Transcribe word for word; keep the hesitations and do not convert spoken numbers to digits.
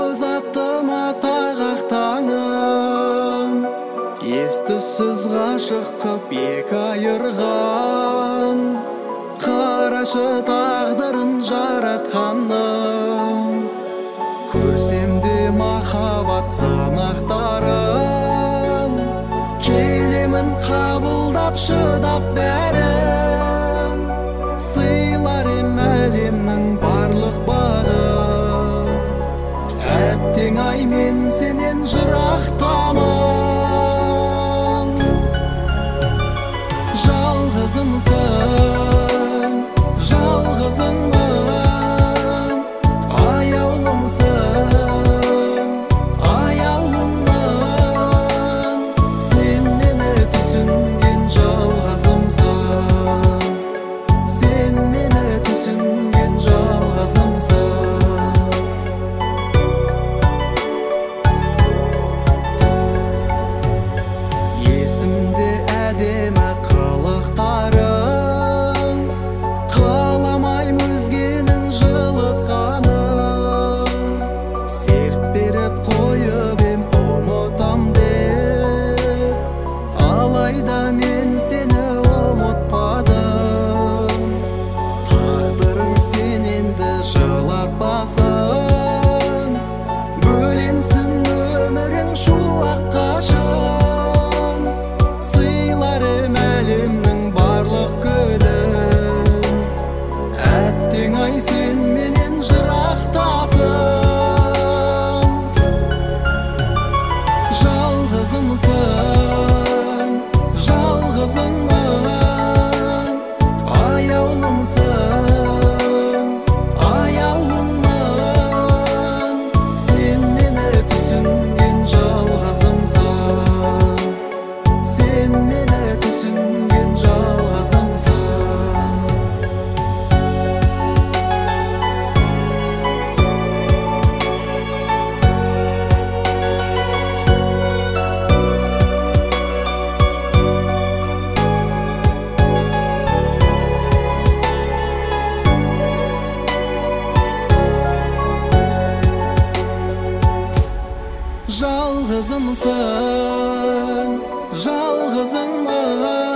Uzattıma tağaq tаңым, ес-түссіз ғашық қып ек айырған, қарашы тағдырын жаратқаным. Көрсем де махаббат сынақтарын, келемін қабылдап шыдап бәрін. Сыйлар ем әлемнің барлық бағын, әттең ай мен сенен жырақтамын. Жалғызымсың, жалғызыңмын, аяулымсың, аяулыммын. Сен мені түсінген жалғызымсың, сен мені түсінген жалғызымсың. Есімде әдемі қылықтарың, қаламайым өзгенің жылытқанын. Серт беріп қойып ем ұмытам деп, алайда мен сені ұмытпадым. Тағдырың сен енді жылатпасын, бөленсін өмірің шуаққа шын. Сыйлар ем әлемнің барлық гүлін, әттең ай сен менен жырақтасың. Жалғызымсың, жалғызыңмын, аяулымсың, аяулыммын. Сен мені түсінген жалғызымсың, сен мені түсінген жалғызымсың. Жалғызымсың, жалғызыңмын.